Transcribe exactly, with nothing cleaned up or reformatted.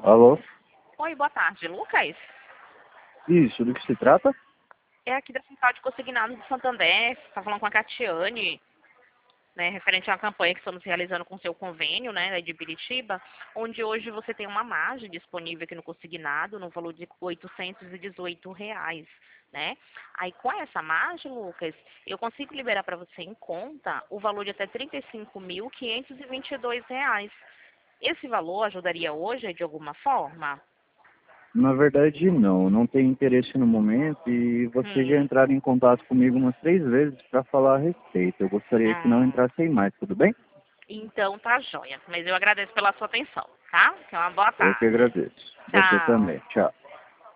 Alô? Oi, boa tarde, Lucas. Isso, do que se trata? É aqui da Central de Consignados de Santander, está falando com a Catiane, né, referente à campanha que estamos realizando com o seu convênio, né, de Biritiba, onde hoje você tem uma margem disponível aqui no consignado, no valor de oitocentos e dezoito reais, né? Aí com essa margem, Lucas, eu consigo liberar para você em conta o valor de até trinta e cinco mil, quinhentos e vinte e dois reais. Esse valor ajudaria hoje de alguma forma? Na verdade, não. Não tenho interesse no momento e você já Hum. entraram em contato comigo umas três vezes para falar a respeito. Eu gostaria que não Ah. entrassem mais, tudo bem? Então tá joia. Mas eu agradeço pela sua atenção, tá? Que é uma boa Eu que tarde. agradeço. Você Tchau. também. Tchau.